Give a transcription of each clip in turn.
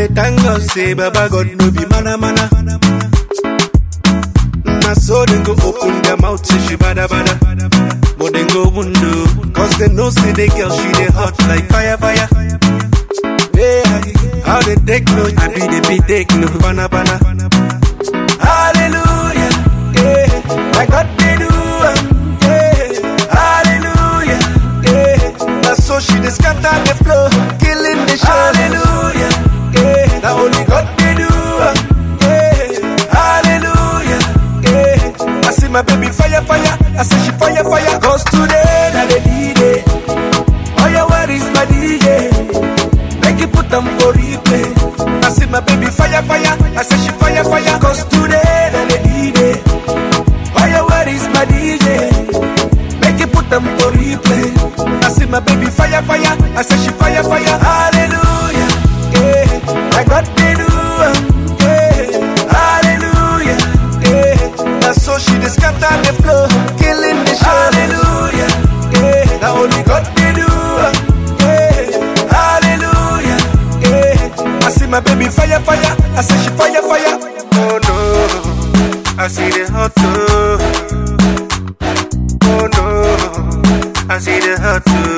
dey thank God say Baba God no be mana mana. Na so dem go open their mouth say she bada bada, but dem go window, cause they know say the girl she dey hot like fire fire. Yeah, how they take no, I be the big take no, bana bana. Hallelujah, yeah, my God they do, yeah, hallelujah, yeah. That's so she dey scatter the floor, killing the show. Hallelujah, yeah, that only God they do, yeah, hallelujah, yeah. I see my baby fire fire, I say she fire fire, cause today na the D-Day. Oh yeah, where is my DJ? Make you put them for replay. I see my baby fire fire, I say she fire fire, cause today na the D-Day. Oh yeah, where is my DJ? Make you put them for replay. I see my baby fire fire, I say she fire fire. Hallelujah, yeah, I got the do, yeah, hallelujah, yeah. That's so she dey scatter the floor, killing the show. Hallelujah, yeah, that only God they do, yeah, hallelujah, yeah. I see my baby fire fire, I say she fire fire. Oh no, I see the hot too. Oh no, I see the hot too.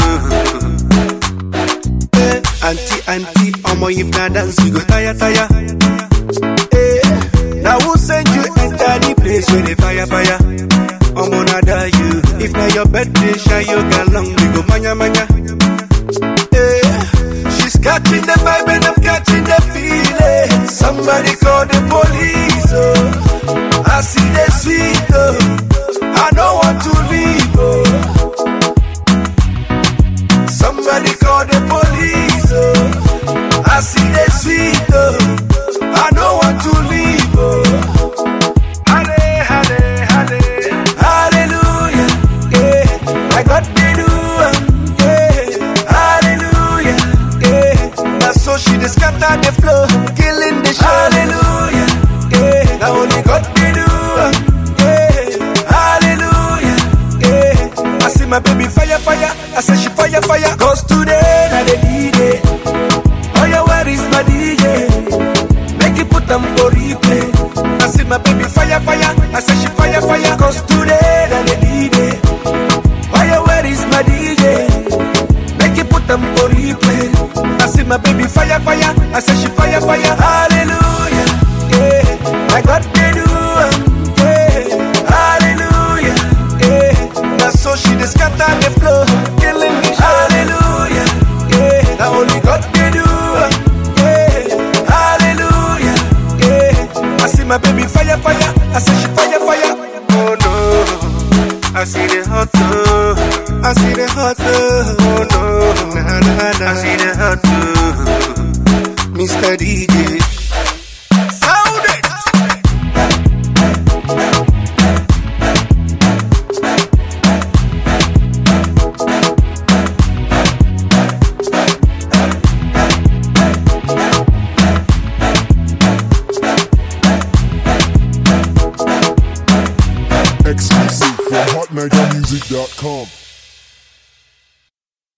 Hey, auntie, omo if na dance you go tire. Hey, now who send you enter the place where the fire? Omo nada you. If na your birthday, shine your galong, we go manya. Hey, she's catching the vibe and I'm catching the feeling. Somebody call the police, oh. I see the sweet, oh. I don't want to leave, oh. Somebody call the police, oh. I see the sweet, oh. I don't want to leave, oh. Hallelujah, yeah. I got the do, yeah. Hallelujah, yeah. That's so she dey scatter the floor, killing the show. Hallelujah, yeah. Now only God they do, yeah. Hallelujah, yeah. I see my baby fire fire, I say she fire fire, cause today na the D-Day. Oh yeah, where is my DJ? Make you put them for replay. I see my baby fire fire, I say she fire fire, cause today na the D-Day. Oh yeah, where is my DJ? Make you put them for replay. I see my baby fire fire, I say she fire fire. Hallelujah, yeah, I got the do, yeah, hallelujah, yeah. That's so she dey scatter the floor, killing me. Hallelujah, yeah, that only God they do, yeah, hallelujah, yeah. I see my baby fire fire, I say she fire fire. Oh no, I see the hot too, I see the hot too. Oh no, I see the hot too. Mr. DJ, sound it. Exclusive from hotnigermusic.com.